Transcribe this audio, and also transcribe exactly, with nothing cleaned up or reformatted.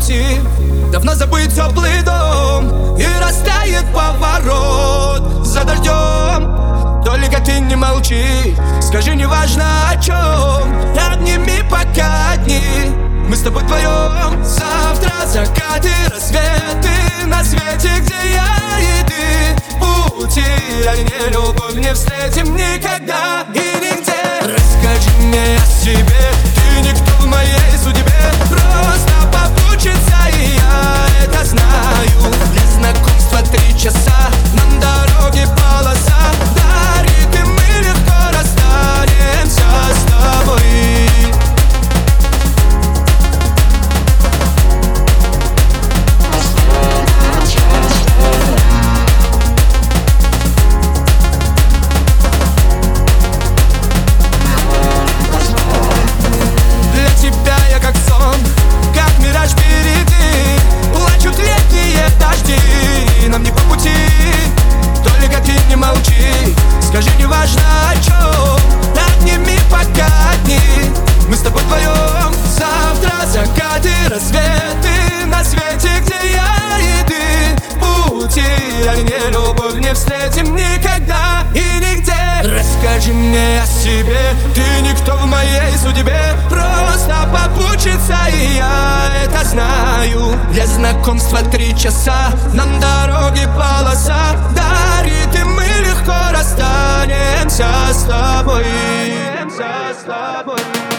пути. Давно забыт теплый дом, и растает поворот за дождем. Только ты не молчи, скажи, неважно о чем. Обними пока дни, мы с тобой вдвоем. Завтра закаты, рассветы на свете, где я и ты. В пути, а не любовь не встретим никогда и нигде. Расскажи мне о себе, ты никто в моей судьбе. Просто попутчица, и я это знаю. Для знакомства три часа, нам дороги полоса. Дарит, и мы легко расстанемся с тобой. Скажи, неважно о чем, обними пока дни, мы с тобой вдвоем. Завтра закаты, рассветы на свете, где я и ты. В пути, а не любовь не встретим никогда и нигде. Расскажи мне о себе, ты никто в моей судьбе. Просто попутчица, и я это знаю. Для знакомства три часа, нам дороги полоса. Дарит, и мы легко расстанемся с тобой. С тобой.